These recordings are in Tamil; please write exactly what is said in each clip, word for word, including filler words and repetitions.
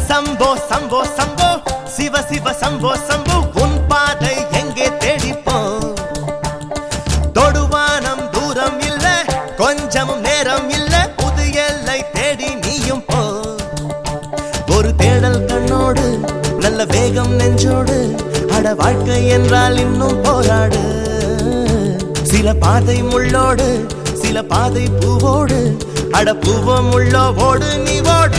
சம்போ சம்போ சம்போ சிவ சிவ சம்போ சம்போ உன் பாதை எங்கே தேடிப்போம் தொடுவானம் தூரம் இல்ல கொஞ்சமும் நேரம் இல்ல புது எல்லை தேடி நீயும் போ ஒரு தேடல் கண்ணோடு நல்ல வேகம் நெஞ்சோடு அட வாழ்க்கை என்றால் இன்னும் போராடு சில பாதை முள்ளோடு சில பாதை பூவோடு அட பூவ முள்ளோ ஓடு நீ ஓடு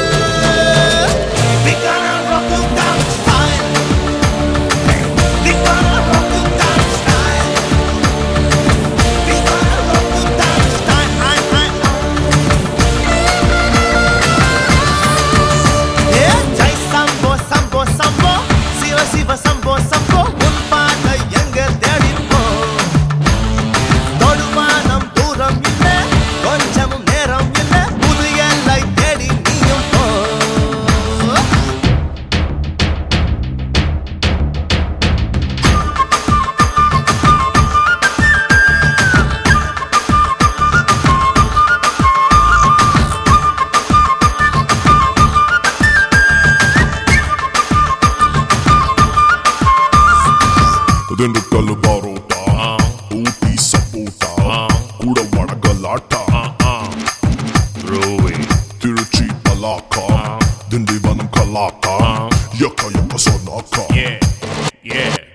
We gonna rock you down style We gonna rock you down style We gonna rock you down style I, I, Yeah, Jai Sambo, Sambo, Sambo Siva, Siva, Sambo, Sambo உன் பாதை எங்க தேடிப்போ தொடுவானம் தூரம் இல்ல கொஞ்சமும் நேரம் இல்ல புது எல்லை தேடி நீயும் போ Dendukalu barota ooty sapota kuda vanagalata Rowe Tiruchi palaka Dindivanam kalaka Yaka yaka sonaka Yeah, yeah